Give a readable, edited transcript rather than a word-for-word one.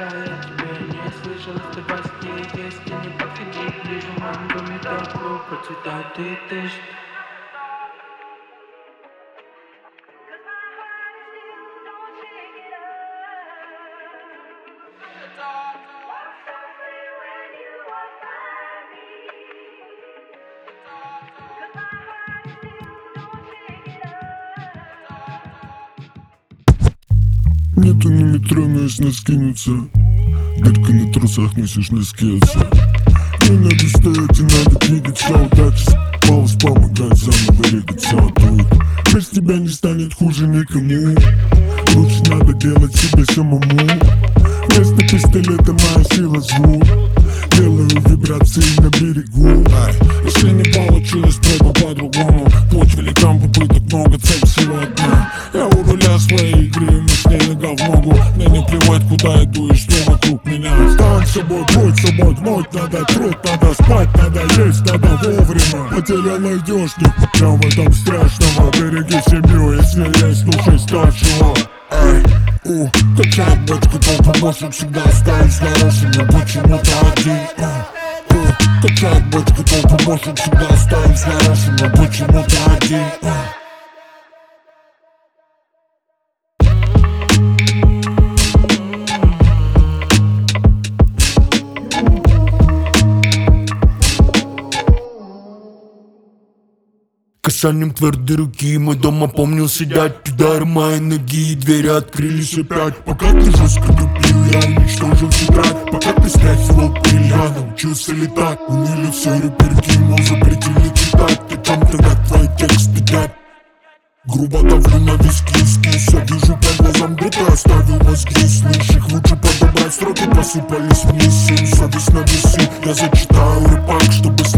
тебя, я тебя не слышал. Оставайся где есть, и не подходи ближе. В моем доме добро процветает и дышит. Нету ни метро, нужно скинуться. Дырка на трусах, несешь носки отца. Не надо стоять и надо двигаться. Удача спалась, помогать заново двигаться. Тут без тебя не станет хуже никому. Лучше надо делать себе самому. Вместо пистолета моя сила звук. Делаю вибрации на берегу. Если не получилось, пробуй по-другому. Путь великан, попыток много, цель всего одна. Я у руля своей игры, мы с ней нога в ногу. Мне не плевать, куда иду и что вокруг меня. Стань собой, будь собой, гнуть надо, труд надо, спать надо, есть надо вовремя. Потерял найдешь, не потерял в этом страшного. Береги семью, если есть, слушай старшего. Качает бочку, то помощник всегда остаюсь хорошим. Я почему-то один. Качает бочку, то помощник всегда остаюсь хорошим. Я почему-то один. Касанием твердой руки мой дома помнил сидять. Удар моей ноги, двери открылись опять. Пока ты жестко тупил, я уничтожил тетрадь. Пока ты стряхивал пыль, я научился летать. Уныли все реперки, но запретили читать. Ты там тогда твои тексты дядь. Грубо давлю на виски, скис. Я вижу по глазам, где ты оставил мозги. Слышь, их лучше подобрать, строки посыпались вниз. Совесть на весы, я зачитаю рэпак, чтобы